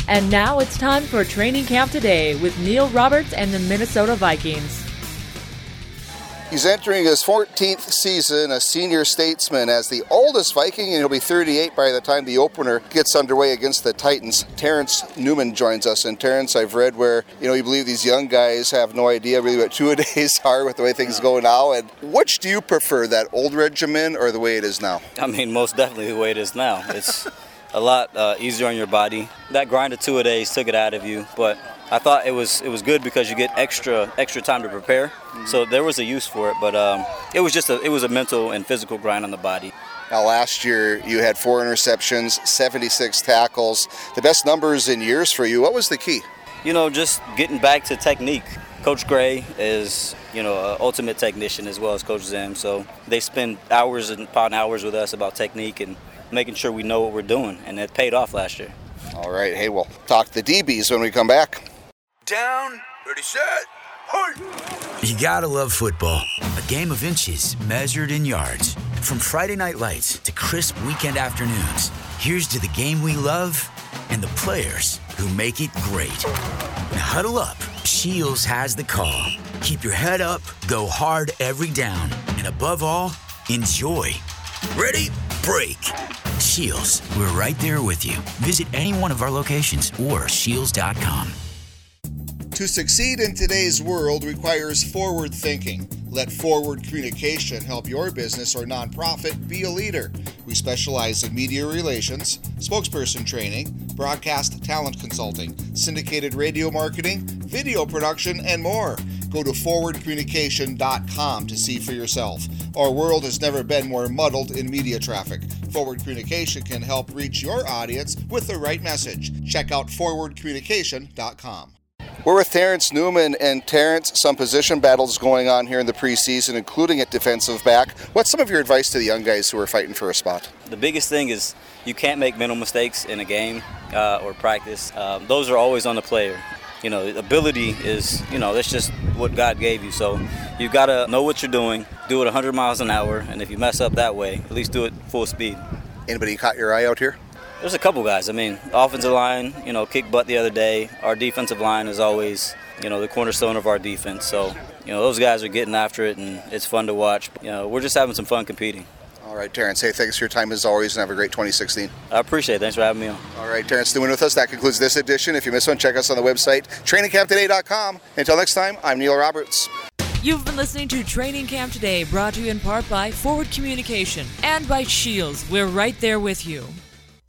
And now it's time for Training Camp Today with Neil Roberts and the Minnesota Vikings. He's entering his 14th season, a senior statesman, as the oldest Viking, and he'll be 38 by the time the opener gets underway against the Titans. Terrence Newman joins us. And Terrence, I've read where, you believe these young guys have no idea really what two-a-days are with the way things go now. And which do you prefer, that old regimen or the way it is now? I mean, most definitely the way it is now. It's a lot easier on your body. That grind of two-a-days took it out of you, but I thought it was good because you get extra time to prepare. So there was a use for it, but it was a mental and physical grind on the body. Now last year you had 4 interceptions, 76 tackles, the best numbers in years for you. What was the key? Just getting back to technique. Coach Gray is, an ultimate technician as well as Coach Zim. So they spend hours upon hours with us about technique and making sure we know what we're doing, and it paid off last year. All right, hey, we'll talk the DBs when we come back. Down, ready, set, hey! You gotta love football. A game of inches measured in yards. From Friday night lights to crisp weekend afternoons, here's to the game we love and the players who make it great. Now huddle up. Shields has the call. Keep your head up, go hard every down, and above all, enjoy. Ready? Break. Shields, we're right there with you. Visit any one of our locations or shields.com. To succeed in today's world requires forward thinking. Let Forward Communication help your business or nonprofit be a leader. We specialize in media relations, spokesperson training, broadcast talent consulting, syndicated radio marketing, video production, and more. Go to forwardcommunication.com to see for yourself. Our world has never been more muddled in media traffic. Forward Communication can help reach your audience with the right message. Check out forwardcommunication.com. We're with Terrence Newman, and Terrence, some position battles going on here in the preseason, including at defensive back. What's some of your advice to the young guys who are fighting for a spot? The biggest thing is you can't make mental mistakes in a game or practice. Those are always on the player. Ability is, that's just what God gave you. So you got to know what you're doing, do it 100 miles an hour, and if you mess up that way, at least do it full speed. Anybody caught your eye out here? There's a couple guys. I mean, offensive line, kicked butt the other day. Our defensive line is always, the cornerstone of our defense. So, those guys are getting after it, and it's fun to watch. We're just having some fun competing. All right, Terrence. Hey, thanks for your time as always, and have a great 2016. I appreciate it. Thanks for having me on. All right, Terrence Newman with us. That concludes this edition. If you missed one, check us on the website, trainingcamptoday.com. Until next time, I'm Neil Roberts. You've been listening to Training Camp Today, brought to you in part by Forward Communication and by Shields. We're right there with you.